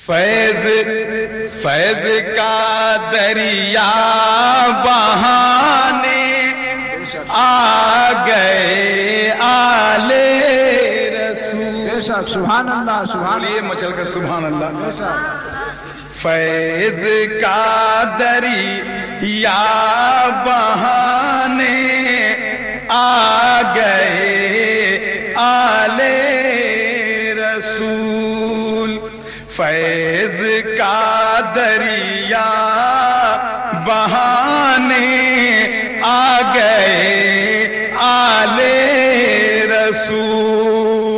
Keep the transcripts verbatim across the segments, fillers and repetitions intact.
فیض فیض کا دریا بہانے آ گئے آل رسول. سبحان اللہ سبحان بولیے مچل کر سبحان اللہ. فیض کا دریا بہانے آ گئے آل رسول. فیض کا دریا بہانے آ گئے آل رسول.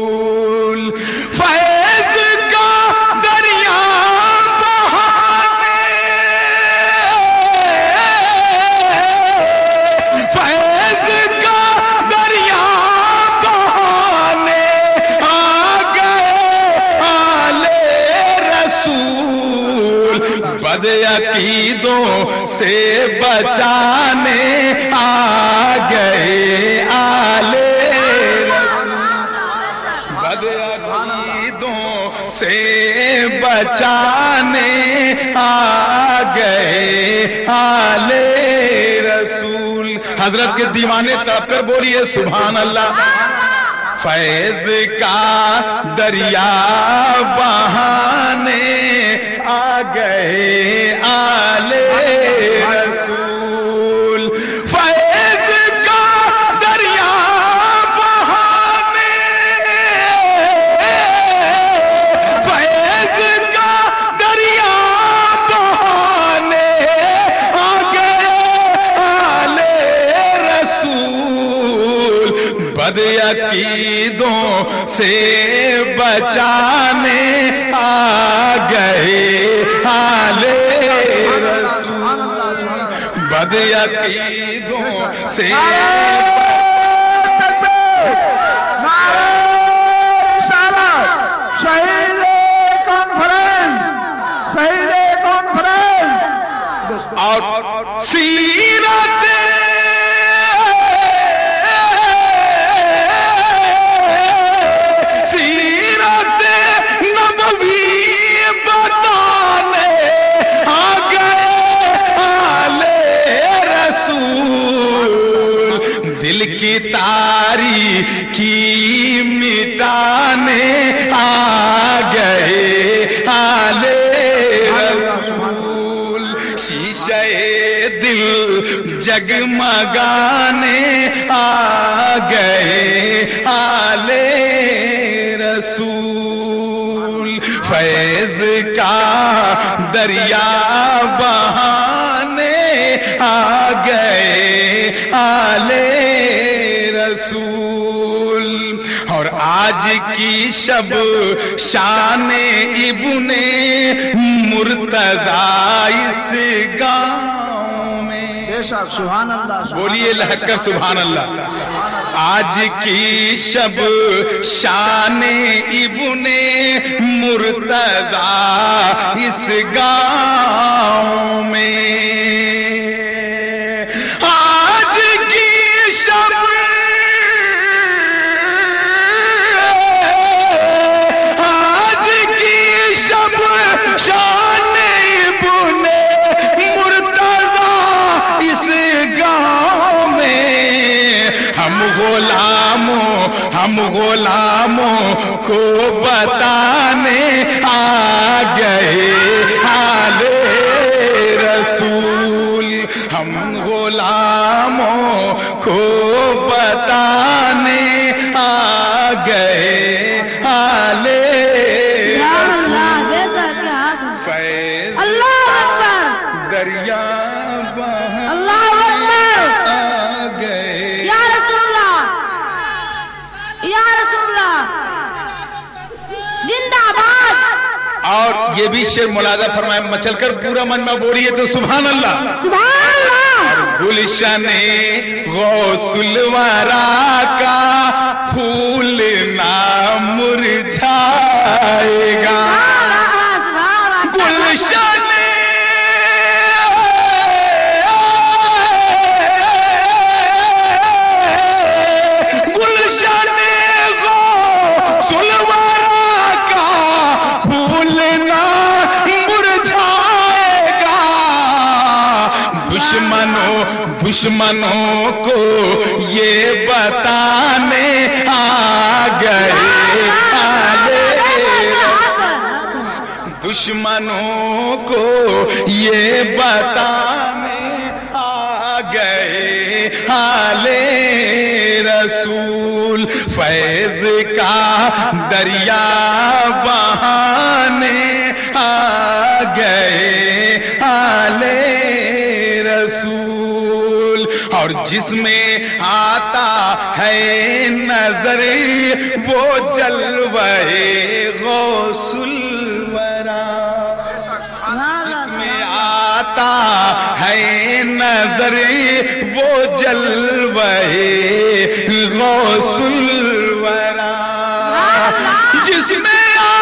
فیض کا دریا بہانے فیض کا دریا بہانے آ گئے آل رسول. بد عقیدوں سے بچانے آ گئے آل رسول. بد عقیدوں سے بچانے آ گئے آل رسول. حضرت کے دیوانے تڑپ کر بولیے سبحان اللہ. فیض کا دریا بہانے آ گئے آل رسول. فیض کا دریا بہانے فیض کا دریا بہانے آ گئے آل رسول. بد عقیدوں سے بچانے آ گئے آل رسول. بد عقیدوں سے شہید کانفرنس شہید کانفرنس اور سیرت سیرت نبوی بتانے آ گئے آل رسول. دل کی تاریکی مٹانے آ گئے آل رسول. شیشے دل جگمگانے آ گئے آل رسول. فیض کا دریا بہانے آ گئے آل رسول. اور آج کی شب شان ابن مرتضیٰ اس گاؤں میں. بے شک سبحان اللہ. بولیے لہک کر سبحان اللہ. آج کی شب شان ابن مرتضیٰ اس گاؤں میں. آج کی شب آج کی شب شان ابن مرتضیٰ اس گاؤں میں. ہم غلاموں ہم غلاموں کو بتانے آ گئے آل رسول. ہم غلاموں کو بتانے آ گئے آل رسول. فیض دریا اور یہ بھی شعر ملاحظہ فرمائے مچل کر پورا من میں بولیے تو سبحان اللہ. سبحان اللہ. گلشن غوث الورا کا پھول نہ مرجھائے گا. گلشن غوث الورا کا پھول نہ دشمنوں کو یہ بتانے آ گئے آلے دشمنوں کو یہ بتانے آ گئے آلے رسول فیض کا دریا بہانے آ گئے آلے رسول اور جس میں آتا ہے نظر وہ جلوے غوث الورا جس میں آتا ہے نظر وہ جلوے غوث الورا جس میں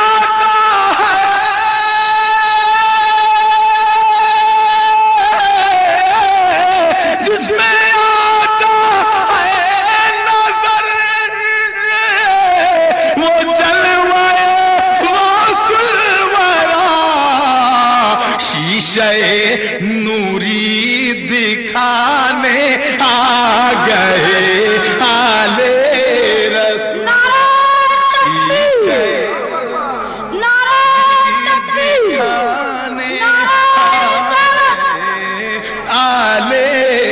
شیشے نوری دکھانے آ گئے آلے رسول شیشے دکھانے آلے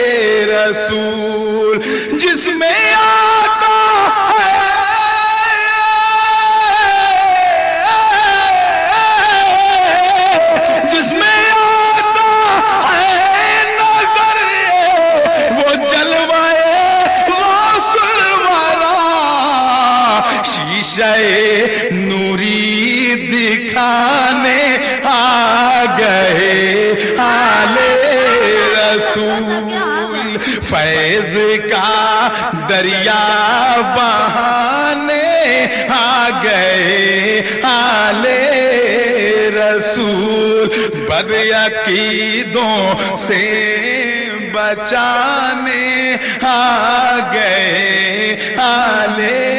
رسول جس میں آتا شیشے نوری دکھانے آ گئے آلے رسول فیض کا دریا بہانے آ گئے آلے رسول بد عقیدوں سے بچانے آ گئے آلے